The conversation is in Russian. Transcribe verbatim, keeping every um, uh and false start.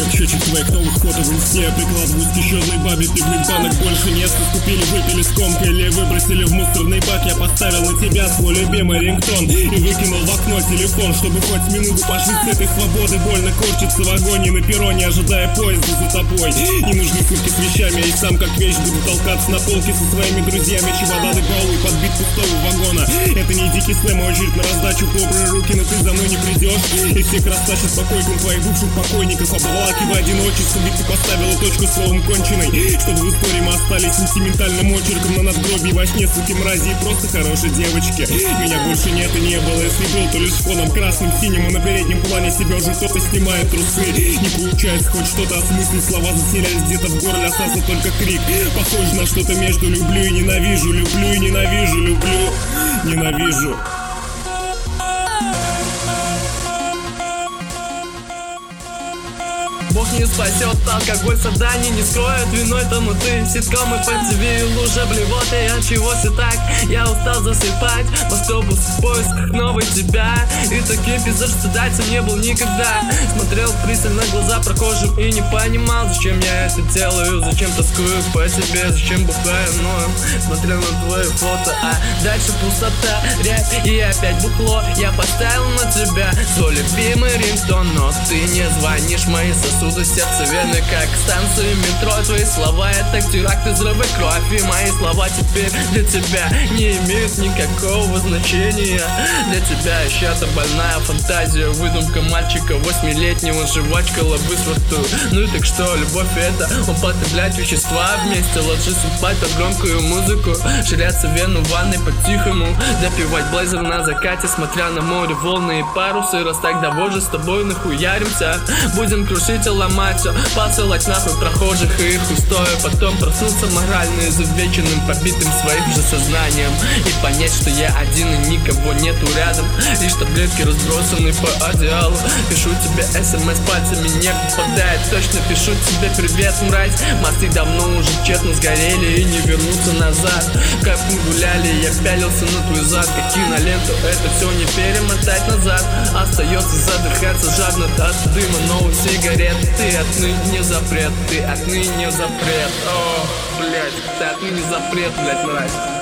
как счетчик твоих новых фото в инсте. Я прикладываюсь к исчезлой бабе, пивных банок больше нет. Купили, выпили, скомкали, выбросили в мусорный бак. Я поставил на тебя свой любимый рингтон и выкинул в окно телефон, чтобы хоть минуту пожить с этой свободы. Больно корчиться в агонии на перроне, ожидая поезда за тобой. Не нужны сумки с вещами, я и сам как вещь буду толкаться на полке со своими друзьями. Чемоданы голые, подбит пустого вагона. Это не дикий слэм, а очередь на раздачу. Добрые руки, но ты за мной не придешь. И всех растащат по койкам твоих бывших покойников. Обволакивая одиночество, ведь ты поставила точку словом конченой, чтобы в истории мы остались сентиментальным очерком на надгробии во сне, суки, мрази и просто хорошей девочки. Меня больше нет и не было, если был, то лишь фоном красным, синим, и на переднем плане себя уже кто-то снимает трусы. Не получается хоть что-то осмыслить, слова затерялись где-то в горле, остался только крик. Похоже на что-то между люблю и ненавижу, люблю и ненавижу, люблю, ненавижу. Бог не спасет, алкоголь создание не скроет. Виной тому ты, ситкомы по ТВ и лужа блевоты. От чего все так? Я устал засыпать в автобус в поисках новой тебя. И такой эпизод, что дальше не был никогда. Смотрел пристально в глаза прохожим и не понимал, зачем я это делаю, зачем тоскую по тебе, зачем бухаю, но смотрел на твои фото, а дальше пустота, рэп и опять бухло. Я поставил на тебя свой любимый рингтон, но ты не звонишь, мои сосуды сердце вены, как станции метро. Твои слова это теракт, взрывы, кровь. И мои слова теперь для тебя не имеют никакого значения. Для тебя еще это больная фантазия, выдумка мальчика восьмилетнего, жвачка, лобы с рту. Ну и так что, любовь это употреблять вещества вместе, ложись спать под громкую музыку, ширяться в вену в ванной по-тихому, допивать блейзер на закате, смотря на море, волны и парусы. Раз так довоже с тобой нахуяримся, будем крушить и ломать все, посылать нахуй прохожих и их устоя. Потом проснуться морально изувеченным, побитым своим же сознанием, и понять, что я один и никого нету рядом, лишь таблетки разбросаны по одеялу. Пишу тебе смс пальцами не попадает, точно пишу тебе привет, мразь. Мосты давно уже тщетно сгорели и не вернуться назад. Как мы гуляли, я пялился на твой зад, как киноленту, это все не перемотать назад. Остается задыхаться жадно от дыма новых сигарет. Ты отныне запрет, ты отныне запрет. О, блять, ты отныне запрет, блять, мразь.